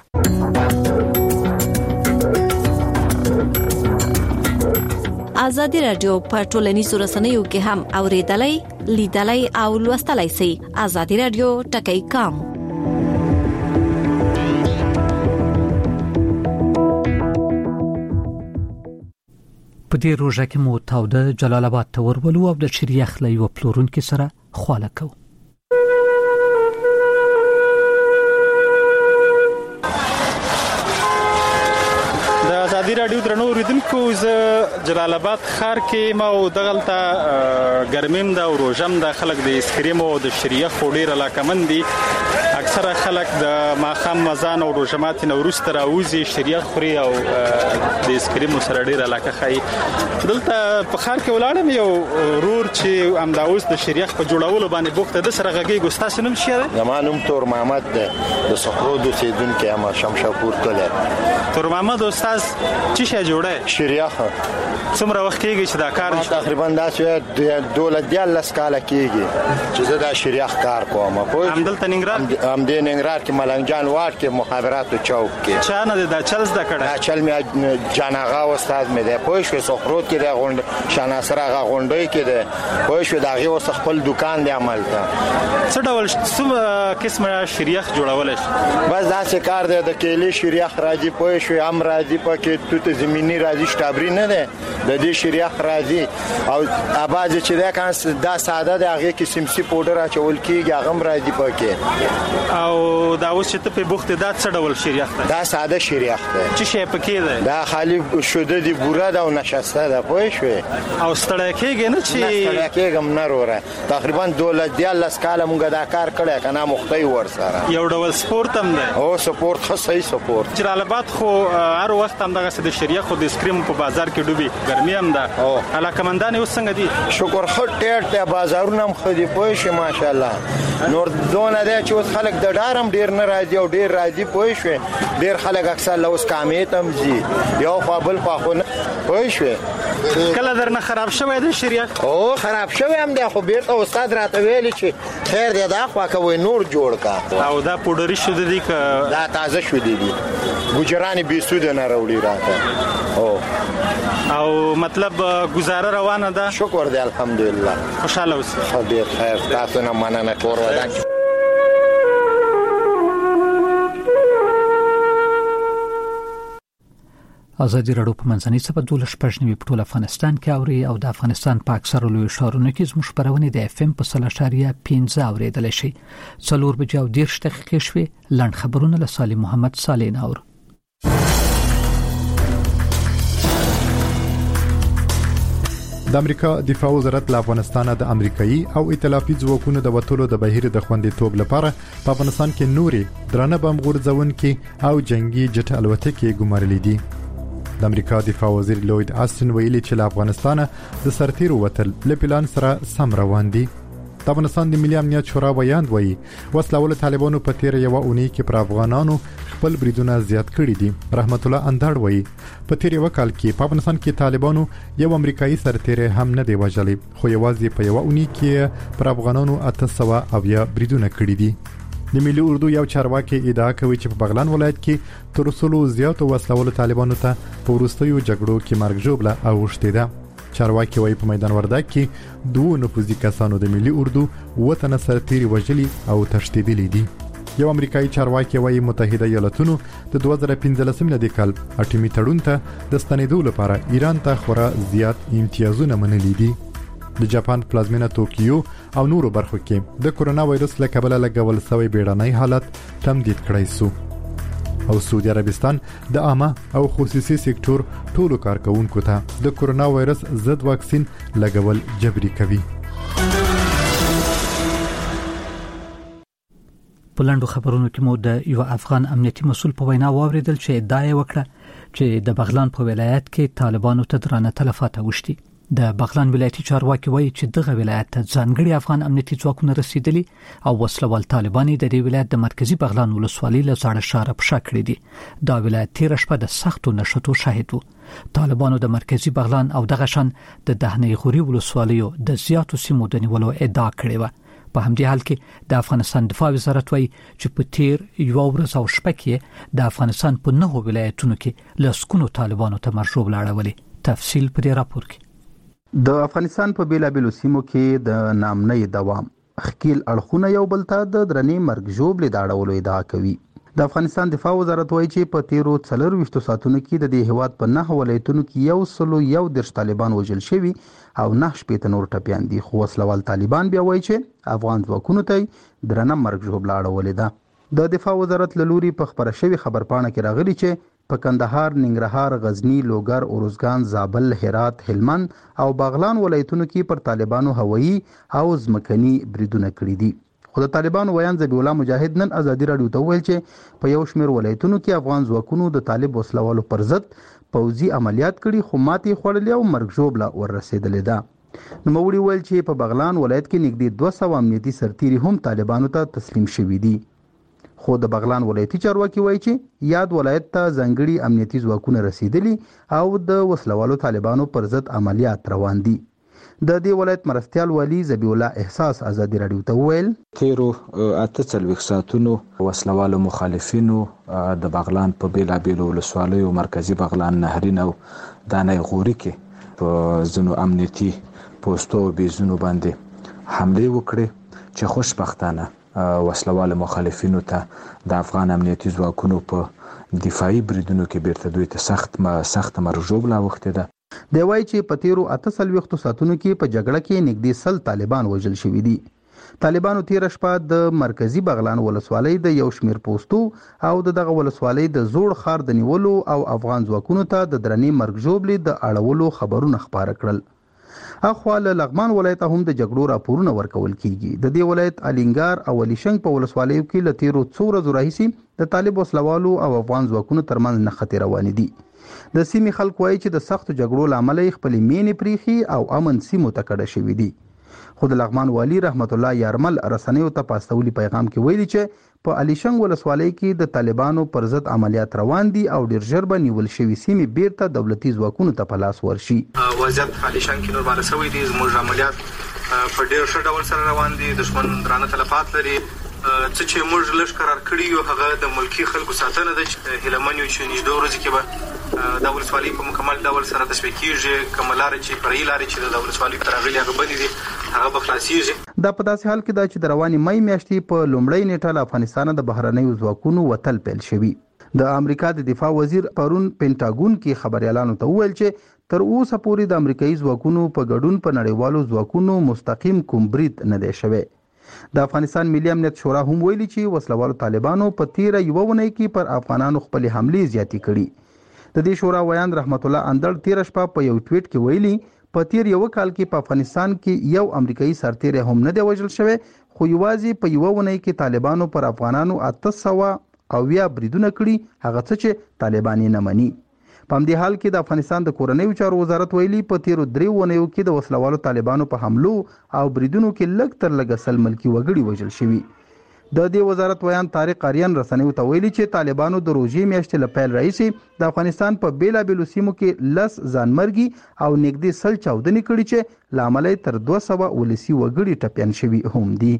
ازادي راډیو په ټولنیزو رسنیو کې هم اوریدلای لیدلای او لوستلای شئ. ازادي راډیو ټکی کام. په دې روزه کې مو تاوده جلال آباد ته ورولو او د شریخ له یو پلورونکو سره خواله کوو. ازادي راډیو درنو اوریدونکو ز جلال آباد ښار کې ما او دغلطه ګرمیم دا روزم د خلک د اسکریم او د شریخ ډیر علاقمن دي. اکثره خلک د ماخام مزان او روزمات نوروز تر اوزي شریخ خوري او د اسکریم سره ډیر علاقه خای. دلته په ښار کې ولاړم یو رور چې امداوس د شریخ په جوړولو باندې بوخته د سره غږی ګستا سنم شي. زمانوم تور محمد د صخرو د سیدونکو ما شمشاپور کله. تور محمد استاد چی شي جوړه شریخ څومره وخت کېږي چې دا کار تقریبا داسې دولت دی لسکاله کېږي چې زه دا شریخ کار کوم. په هم دلته ننګرهار هم د ننګرهار کې ملنګجان واټ کې مخابراتو چوک کې چا نه دا چل زده کړه. دا چل می جانغه استاد مې ده پوه شو سخروت کې د غونډ شاناسر هغه غونډي کې ده پوه شو دا غي وس خپل دکان دی عمل ته څه ډول څه قسمه شریخ جوړول شي. بس دا څه کار دی د کېلې شریخ راځي پوه شو هم راځي پکې توت زمینی راځي شتابري نه ده د دې شریخ راځي او اباځي چې دا کانس دا ساده د هغه کې سمسي پودر اچول کېږي هغه راځي پکې او دا اوس چې ته په بوخت دا څه ډول شریخ ده. دا ساده شریخ ده چې شی پکې ده دا خالی شوده دی بوره دا او نشسته ده پوه شو او ستړی کېږي نه چې ستړی کېږم نه وروره. تقریبا دولت دی لاس کاله مونږ دا کار کړی کنه مختي ور سره یو ډول سپورت هم ده. او سپورت خو صحیح سپورت. جلال آباد خو هر وخت هم دغه د شریخ خو د اسکریم په بازار کې ډوبي ګرمي هم ده. علاقمندان اوس څنګه دي؟ شکر خو ټیټ ته بازارونه هم خدي پوه شي ماشاءالله. نور دونه ده چې اوس خلک د ډارم ډیر نه راځي او ډیر راځي پوه شو ډیر خلک اکثر لوس کامیت هم زی یو خپل خو نه پوه شو کله درنه خراب شوی د شریعت او خراب شوی هم دی خو بیرته استاد راته ویلی چې خیر دی دا خوا کوي نور جوړ کا او دا پودری شو دي ک دا تازه شو دي دي ګجرانی به سود نه راوړي راته او او مطلب گزاره روانه ده شکر دی الحمدلله خوشاله اوسئ خدای خیر تاسو نه مننه کور ودان ازادي راډیو په منځنۍ سپه دولس پښنوي په ټول افغانستان کې اوري او د افغانستان په اکثره لوی ښارونو کې زموږ خبرونه د اف ام په سلاشاریا پنځه اوریدل شي څلور بجې او ډیر دقیقې شوي لاند خبرونه له صالح محمد صالح نور. د امریکا دفاع وزارت له افغانستان د امریکایي او ائتلافي ځواکونو د وټولو د بهیر د خوندیتوب لپاره په افغانستان کې نوري درنه بم غورځونکي او جنگي جټ الوتکې ګمارلې دي. د امریکا دفاع وزیر لوید آستن ویلي چې له افغانستان د سرتیرو وتل له پلان سره سم روان دي. د افغانستان د ملي امنیت شورا بیان وایي وسلوال طالبانو په تیر یو اونۍ کې پر افغانانو خپل بریدونه زیات کړي دي. رحمت الله اندړ وایي په تیر یو کال کې په افغانستان کې طالبانو یو امریکایي سرتیر هم نه دی وژلي خو یوازې په یو اونۍ کې پر افغانانو اته سوه اویا بریدونه کړي دي. د ملي اردو یو چارواکي ادعا کوي چې په بغلان ولایت کې تر څلو زیاتو وسلوال طالبانو ته په وروستیو جګړو کې مرګ ژوبله اوښتې ده. چارواکي وایي په میدان وردګ کې دوه نفوذي کسانو د ملي اردو وطن سرتیري وژلي او تښتېدلي دي. یو امریکایي چارواکي وایي متحده ایالاتونو د دوه زره پنځلسم لدی کال اټومي تړون ته د ستنېدو لپاره ایران ته خورا زیات امتیازونه منلي دي. د جاپان پلازمینه توکیو او نورو برخو کې د کورونا وایرس له کبله لګول شوی بیړنی حالت تمدید کړی سو او سعودي عربستان د عامه او خصوصي سکتور ټولو کارکونکو ته د کورونا وایرس ضد واکسین لګول جبري کوي. په لاندو خبرونو کې مو د یو افغان امنیتي مسول په وینا واوریدل چې ادعا وکړه چې د بغلان په ولایت کې طالبانو ته درانه تلفات اوښتي. د بغلان ولایتي چارواکي وایي چې دغه ولایت ته ځانګړي افغان امنیتي ځواکونه رسیدلي او وسلوال طالبان د دې ولایت د مرکزی بغلان ولسوالۍ له ځاړه شاره په شکل دي. دا ولایت تیر شپه د سختو نشټو شاهد وو. طالبانو د مرکزی بغلان او دغه شان د دهنی غوري ولسوالیو د زیاتو سیمو د نیولو ادعا کړې و. په همدې حال کې د افغانستان دفاع وزارت وایي چې په تیر یو ورځ او شپه کې د افغانستان په نهو ولایتونو کې لسکونو طالبانو ته مرجوب لاړولې. تفصیل په دې راپور کې. د افغانستان په بیلابیلو سیمو کې د نامنۍ دوام خکیل اړخونه یو بل ته د درنې مرګ ژوبلې د اړولو ادعا کوي. د افغانستان دفاع وزارت وایي چې په تیرو څلور ویشتو ساعتونو کې د دې هیواد په نه ولایتونو کې یو سلو یو درش طالبان وژل شوي او نه شپېته نور ټپیان دي. خو وسلوال طالبان بیا وایي چې افغان ځواکونو ته درنه مرګ ژوبله اړولې ده. د دفاع وزارت له لوري په خبره شوی خبرپاڼه کې راغلي چې په کندهار، ننګرهار، غزنی، لوګر، اروزګان، زابل، هرات، هلمند او بغلان ولایتونو کې پر طالبانو هوایي او ځمکني بریدونه کړي دي. خو د طالبانو ویان ذبیح الله مجاهد نن ازادي راډیو ته وویل چې په یو شمېر ولایتونو کې افغان ځواکونو د طالب وسلوالو پر ضد پوځي عملیات کړي خو ماتې خوړلې او مرګ ژوبله ورسېدلې ده. نوموړي ویل چې په بغلان ولایت کې نږدې دوه سوه امنیتي سرتیري هم طالبانو ته تسلیم شوي دي. خو د بغلان ولایتي چارواکي وایي چې یاد ولایت ته ځانګړي امنیتي ځواکونه رسیدلي او د وسلوالو طالبانو پر ضد عملیات روان دي. د دې ولایت مرستيال والی ذبیح الله احساس ازادي راډیو ته ویل تیرو اته څلوېښت ساعتونو وسلوالو مخالفینو د بغلان په بیلابیلو ولسوالیو مرکزی بغلان، نهرین او دانای غوري کې په ځینو امنیتي پوسټو او بیزونو باندې حمله وکړې چې خوشبختانه وسلوال مخالفینو ته د افغان امنیتي ځواکونو په دفاعي بریدونو کې بیرته دوی ته سخت ما سخت مرګ ژوبله اوښتې ده. دی وایي چې په تیرو اته څلوېښتو ساعتونو کې په جګړه کې نږدې سل طالبان وژل شوي دي. طالبانو تیره شپه د مرکزی بغلان ولسوالۍ د یو شمېر پوسټو او د دغه ولسوالۍ د زوړ ښار د نیولو او افغان ځواکونو ته د درنې مرګ ژوبلې د اړولو خبرونه خپاره کړل. اخوا له لغمان ولایت هم د جګړو راپورونه ورکول کیږي. د دې ولایت الینګار او ولیشنګ په ولسوالیو کې له تیرو څو ورځو راهیسې د طالب وسلوالو او افغان ځواکونو ترمنځ نښتې روانې دي. د سیمې خلک وایي چې د سختو جګړو له امله یې خپلې مینې پریښي او امن سیمو ته کډه شوي دي. خو د لغمان والی رحمت الله یارمل رسنیو ته په استولي پیغام کې ویلي چې په الیشنګ ولسوالۍ کې د طالبانو پر ضد عملیات روان دي او ډیر ژر به نیول شوی سیمې بیرته دولتي ځواکونو ته په لاس ورشي. وضعیت په الیشنګ کې نور بار سوي دي، زموږ عملیات په ډیر ښه ډول سره روان دي. دشمن درانه تلفات لري. څه چې موږ لږ قرار کړی یو هغه د ملکی خلکو ساتنه ده چې هیلمن یو چې نږدې ورځې کې به د ولسوالۍ په مکمل ډول سره تشویق کیږي. کملار چې پرې لاري چې د ولسوالۍ تر هغه هغه بندي دي هغه به خلاصيږي. دا په داسې حال کې دا چې د رواني مې میاشتې په لومړۍ نیټه له افغانستان د بهرنیو ځواکونو وتل پیل شوی. د امریکا د دفاع وزیر پرون پینټاګون کې خبريالانو ته وویل چې تر اوسه پورې د امریکایي ځواکونو په ګډون په نړیوالو ځواکونو مستقیم کوم برید نه دی شوی. د افغانستان ملي امنیت شورا هم ویلي چې وسلوالو طالبانو په تیر یو ونۍ کې پر افغانانو خپل حملې زیاتې کړي. د دې شورا ویان رحمت الله اندړ تیر شپه په یو ټویټ کې ویلي په تیر یو کال کې په افغانستان کې یو امریکایي سرتیر هم نه دی وژل شوی، خو یوازې په یو ونۍ کې طالبانو پر افغانانو اته سوه او یا بریدونه کړي، هغه څه چې طالبان نه مني. په همدې حال کې د افغانستان د کورنیو چارو وزارت ویلي په تیرو درې ونیو کې د وسلوالو طالبانو په حملو او بریدونو کې لږ تر لږه سل ملکي وګړي وژل شوي. د دې وزارت ویان طارق آریان رسنیو ته ویلي چې طالبانو د روژې میاشتې له پیل راهیسې د افغانستان په بیلابیلو سیمو کې لس ځانمرګي او نږدې سل چاودنې کړي چې له امله تر دوه سوه ولسي وګړي ټپیان شوي هم دي.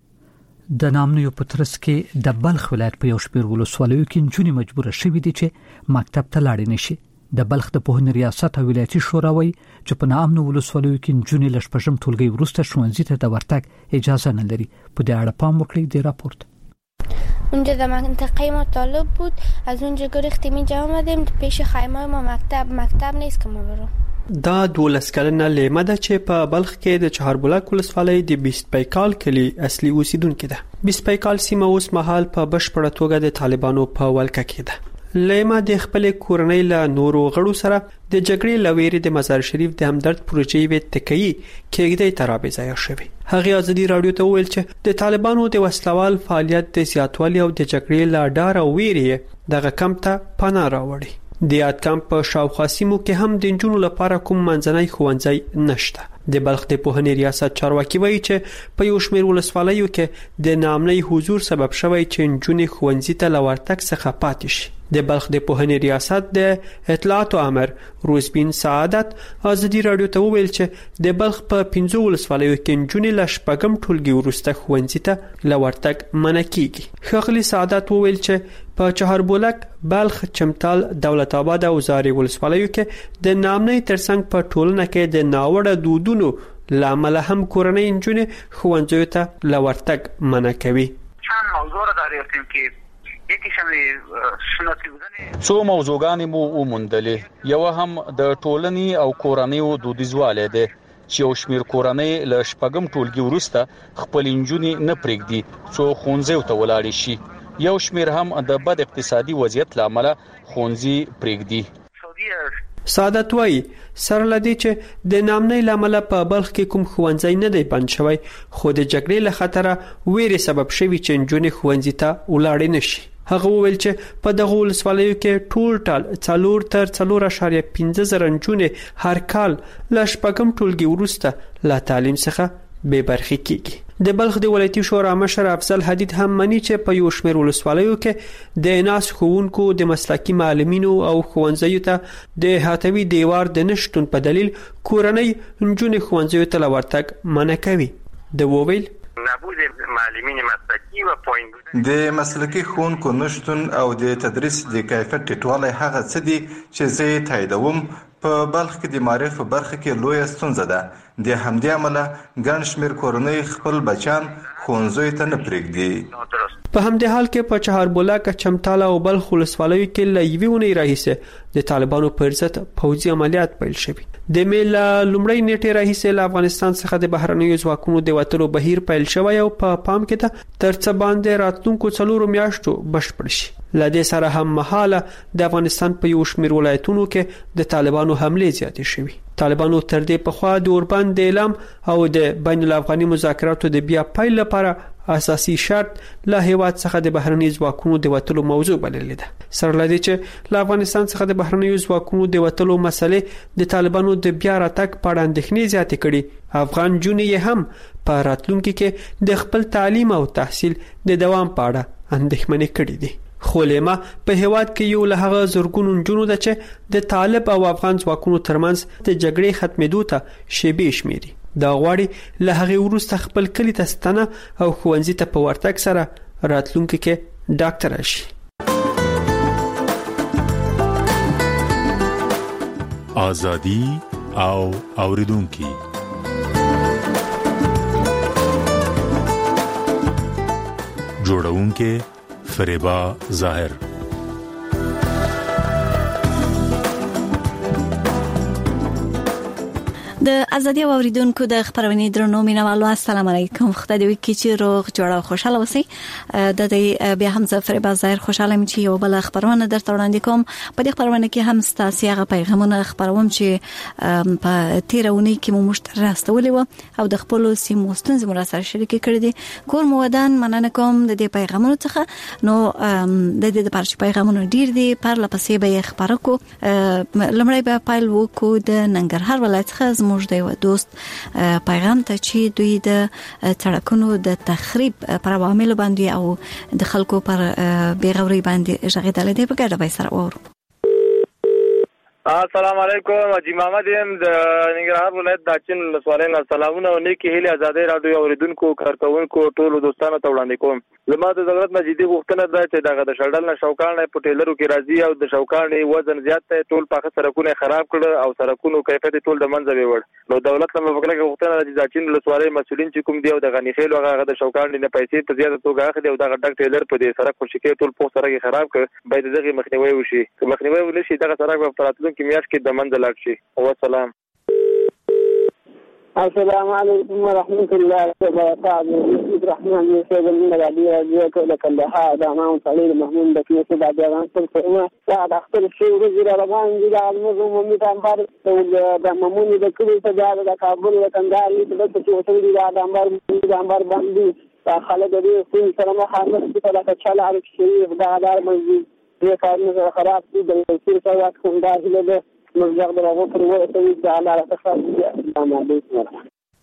د نامنیو په ترڅ کې د بلخ ولایت په یو شمېر ولسوالیو کې نجونې مجبوره شوې دي چې مکتب ته لاړې نشي. د بلخ د پوهنې ریاست او ولایتي شورا وایي چې په نامنو ولسوالیو کې نجونې له شپږم ټولګي وروسته ښوونځي ته د ورتګ اجازه نه لري. په دې اړه پام وکړئ د راپورت. اونجا در منطقه ما طالب بود، از اونجا گرفتیم اینجا آمدیم پیش خیمه ما مکتب مکتب نیست که ما برو. دا دولس کلنه لیمه ده چې په بلخ کې د چهاربلک ولسوالۍ د بیست پیکال کلی اصلي اوسیدونکې ده. بیست پیکال سیمه اوس مهال په بشپړه توګه د طالبانو په ولکه کې ده. لیمه د خپل کورنۍ له نورو غړو سره د جګړې لويري د مزار شریف د همدرد پروژې وې تکي کېږدي ترابې ځای شوی. هغه ازادي رادیو ته ویل چې د طالبانو د وسلوال فعالیت د زیاتوالي او د جګړې له ډار او ویري دغه کمپ ته پناه راوړي. د یاد کمپ په شاوخوا سیمو کې هم د جنونو لپاره کوم منځنۍ ښوونځی نشته. د بلخ د پوهنې ریاست چارواکي وایي چې په یو شمېر ولسوالیو کې د نامنۍ حضور سبب شوی چې نجونې ښوونځي ته له ورتګ څخه پاتې شي. د بلخ د پوهنې ریاست د اطلاعات امر روزبین سعادت ازادي رادیو ته ویل چې د بلخ په پنځو ولسوالیو کې نجونې له شپږم ټولګي وروسته ښوونځي ته له ورتګ منع کیږي. ښاغلي سعادت وویل چې په چهاربولک، بلخ، چمتال، دولت آباد او زاري ولسوالیو کې د نامنۍ ترڅنګ په ټولنه کې د ناوړه دودونو لامل هم کورنۍ نجونې ښوونځیو ته له ورتګ منع کوي. چند موضوع را دریافتیم که څو موضوعګانې مو وموندلې. یو هم د ټولنې او کورنیو دودیزوالی دی چې یو شمېر کورنۍ له شپږم ټولګي وروسته خپل نجونې نه پرېږدي څو ښوونځیو ته ولاړې شي. یو شمېر هم د بد اقتصادي وضعیت له امله ښوونځي پرېږدي. سعادت وایي سره لدی چې د نامنۍ لامل په بلخ کې کوم ښوونځی نه دی بند شوی، خو د جګړې له خطره ویرې سبب شوی چې نجونې ښوونځي ته ولاړې نشي. هغه وویل چې په دغه ولسوالیو کې ټول ټال څلور تر څلور اشاریه پنځه زره نجونې هر کال له شپږم ټولګي وروسته له تعلیم څخه بې برخې کیږي. د بلخ د ولایتي شورا مشر افضل حدید هم مني چې په یو شمېر ولسوالیو کې د ناس ښوونکو د مسلکي معلمینو او ښوونځیو ته د احاطوي دیوار د نشتون په دلیل کورنۍ نجونې ښوونځیو ته له ورتګ منع کوي. د وویل نبود معلمین مسلکی و پایین بودن د مسلکی ښوونکو نشتون او د تدریس د کیفیت ټیټوالی هغه څه دي چې زه یې تاییدوم. په بلخ کې د معرف په برخه کې لویه ستونزه ده. د همدې امله ګڼ شمېر کورنۍ خپل بچیان ښوونځیو ته نه پرېږدي. په همدې حال کې په چهاربولک، چمتال او بلخ ولسوالیو کې له یوې اونۍ راهیسې د طالبانو پر ضد پوځي عملیات پیل شوي. د مې له لومړۍ نیټې راهیسې له افغانستان څخه د بهرنیو ځواکونو د وتلو بهیر پیل شوی او په پا پام کې ده تر څه باندې راتلونکو څلورو میاشتو بشپړ شي. له دې سره هم مهاله د افغانستان په یو شمېر ولایتونو کې د طالبانو حملې زیاتې شوي. طالبانو تر دې پخوا د اوربند د اعلام او د بین الافغاني مذاکراتو د بیا پیل لپاره اساسي شرط له هیواد څخه د بهرنی ځواکونو د وتلو موضوع بللې ده. سره لدی چې له افغانستان څخه د بهرنیو ځواکونو د وتلو مسلې د طالبانو د بیا راتګ په اړه اندېښنې زیاتې کړي. افغان جونې هم په راتلونکي کې د خپل تعلیم او تحصیل د دوام په اړه اندېښمنې کړې دي. خو لیما په هیواد کې یو له هغه زورګونو جنونو ده چې د طالب او افغان ځواکونو ترمنځ د جګړې ختمېدو ته شیبې شمیري. دا غواړي له هغه وروسته خپل کلی ته ستنه او ښوونځي ته په ورتګ سره راتلونکي کې ډاکټر شي. آزادي او اوریدونکي جوړونکي فریبا ظاهر. د ازادي اوریدونکو د خبرونې درنو مینوالو السلام علیکم. خدای دې وکړي چې روغ جوړ او خوشاله اوسئ. د دې بیا هم زه فریبا ظاهر خوشاله یم چې یو بل خبرونه درته وړاندې کوم. په دې خبرونه کې هم ستاسو هغه پیغامونه خبروم چې په تیرونی کې مو مشترک راستولې و او د خپل سیمو ستونزې مو سره شریک کړې دي. کور مو ودان مننه کوم د دې پیغامونو څخه. نو د دې د پارچ پیغامونو ډیر دي پر لپسې به خبرو کو. لمړی به پایل وکړو د ننګرهار ولایت څخه موږ د یو دوست پیغام ته چې دوی د تړکونو د تخریب پر عوامل باندې او د خلکو پر بیغوري باندې ژغېدل دي. په ګډه به سره وورو. السلام علیکم. اجي محمد يم د ننګرهار ولایت د اچین ولسوالۍ سلامونه او نیکی هیله ازادي رادیو اوریدونکو کارکونکو ټولو دوستانو ته وړاندې کوم. زما د ضرورت مجیدي غوښتنه ده چې دغه د شړل نه شوکان په ټیلرو کې راځي او د شوکان وزن زیات دی. ټول پاخه سرکونه خراب کړ او سرکونو کیفیت ټول د منځ ویوړ. نو دولت له مفکره غوښتنه ده چې د اچین ولسوالۍ مسولین چې کوم دی او د غنی خیل هغه د شوکان نه پیسې په زیاته توګه اخلي او دغه ډک ټیلر په دې سرک په شکل ټول په سرک خراب کړ. باید دغه مخنیوي وشي. مخنیوي ونشي دغه سرک په پراتلون کې میاش کې د منځ لاړ شي. والسلام. السلام علیکم ورحمۃ اللہ وبرکاتہ. الرحمن الرحیم. من الذي يجيك لك الله دعما صليل محمود بكي سبع جوان سلطه بعد اختر الشيء وزير رمضان جل المظلوم وميتان بار دمموني بكل سجاد كابل وكندار بس وصلي بعد امبار امبار باندي خالد دي في سلام حامد بلا كشال على الشريف دار مسجد یہ کارونه خراب دي د سیر سره کوم داخله ده مرجع دغه پر وسوي د علامه تخصص السلام علیکم.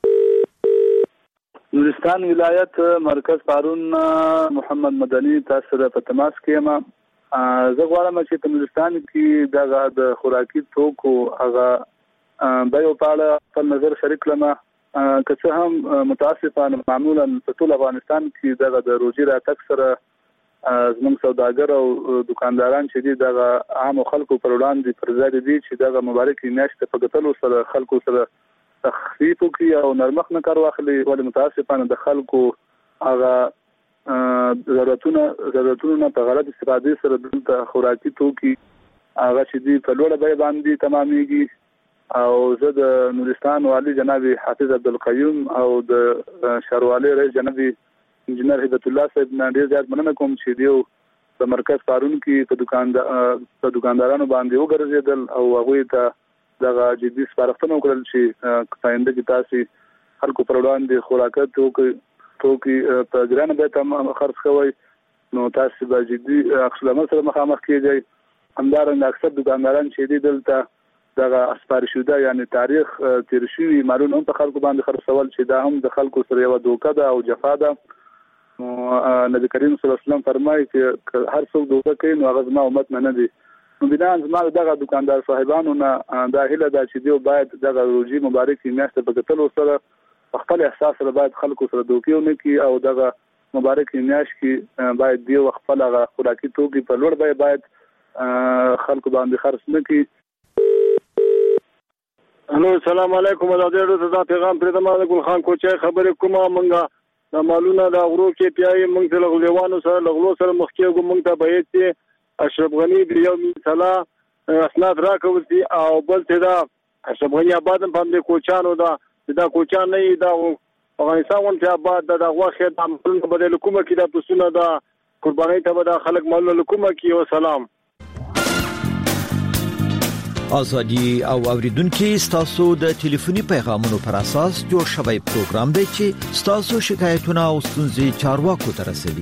نورستان ولایت مرکز پارون محمد مدني تاسو په تماس کې ما زه غواړم چې په نورستان کې دغه د خوراکي توکو هغه د یو پاړه په نظر شریک لمه که څه هم متاسفانه معمولا په ټول افغانستان کې دغه د روزي راتګ سره زموږ سوداګر او دکانداران چې دي دغه عام خلکو پر وړاندې پرځای دي چې دغه مبارک میاشت په ګټلو سره خلکو سره تخفیف کوي او نرمخ نه کار واخلي. ولې متاسفانه د خلکو هغه ضرورتونه ضرورتونه په غلط استفاده سره د خوراکي توکي هغه چې دي په لوړه بیه باندې تمامېږي. او زه د نورستان والي جناب حافظ عبدالقیوم او د شهروالي رئیس جناب انجنیر هدایت الله صاحب نه ډیر زیات مننه کوم چې دیو په مرکز پارون کې په دکاندار په دکاندارانو باندې وګرځیدل او هغه ته دغه جدي سپارښتنه وکړل چې پاینده کې تاسو خلکو پر وړاندې خوراکات توکي توکي په ګرانه به تم خرڅ کوي. نو تاسو به جدي اقدامات سره مخامخ کیږئ. همدارنګه اکثر دکانداران چې دي دلته دغه اسپارشوده یعنی تاریخ تیر شوی معلوم هم په خلکو باندې خرڅول چې دا هم د خلکو سره یو دوکه ده او جفا ده. نبی کریم صلی الله علیه وسلم فرمایي چې هر څوک دوکه کوي نو هغه زما امت نه دي. نو بنا زما دغه دکاندار صاحبانو نه دا هیله ده چې دیو باید دغه روزي مبارک میاشت په ګټلو سره خپل احساس سره باید خلکو سره دوکه ونه کی او دغه مبارک میاشت کې باید دیو خپل هغه خوراکي توکي په لوړ بیه باید خلکو باندې خرڅ نه کی. الو السلام علیکم. دا ډېر څه پیغام پرې د ما ګل خان کوچي خبرې کومه مونږه د مالونه د غرو کې پیای مونږ ته لغلیوانو سره لغلو سره مخ کېږو. مونږ ته باید چې اشرف غنی د یو مثلا اسناد راکوي او بل ته دا اشرف غنی آباد په دې کوچانو دا دا کوچان نه دا افغانستان ونته آباد د غوخه د عمل بدل کومه کې د پسونه دا قرباني ته به خلک مالونه کومه کې. وسلام. آزادی او اوریدونکو ستاسو د ټلیفوني پیغامونو پر اساس جوړ شوی پروګرام دی چې ستاسو شکایتونه او ستونزې چارواکو ته رسوي.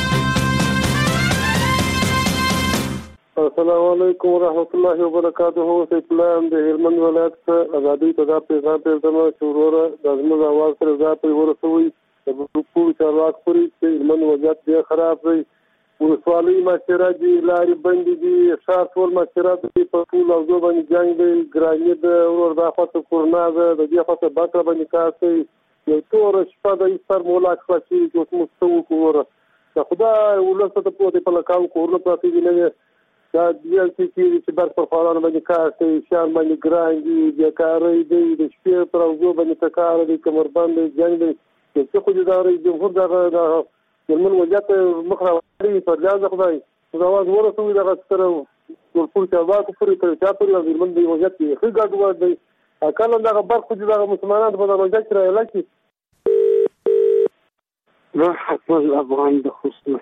السلام علیکم ورحمۃ اللہ وبرکاتہ. اسلام د هلمند ولایت ازادي ته پیغام پېژنم چې وروره د زموږ اواز سره ځای په ورسوي د ټول چارواکو پرې چې هلمند وضعیت ډېر خراب دی. ولسوالۍ ماسره دي، لارې بندې دي، ښار ټول ماسره دي، په ټول اوځو باندې جنګ دی، ګراني ده، ورور دا خواته کورنا ده، د دې خواته بکره باندې کار کوي، یو توره شپه ده سر مولا خلاص شي چې اوس موږ څه وکړو. د خدای ولس ته پوهې په لکاو کورونه پراته دي، نه دا دیل چې چې بر پر خوارانو باندې کار کوي، شان باندې ګران دي، بیکارۍ دی، د شپې پر اوځو باندې کار دی، کمربند دی، جنګ دی. چې خو دې دا رئیس جمهور دغه جرمن وضعیت مخ راوړي پر ځای خدای دا واز ورسوي دغه سره ټول ټول چابات پورې تر چا پورې جرمن دی وضعیت یې ښه ګډوډ دی. کله دغه برخه چې دغه مسلمانانو په دغه ځای کې راځي نو خپل افغان د خصوص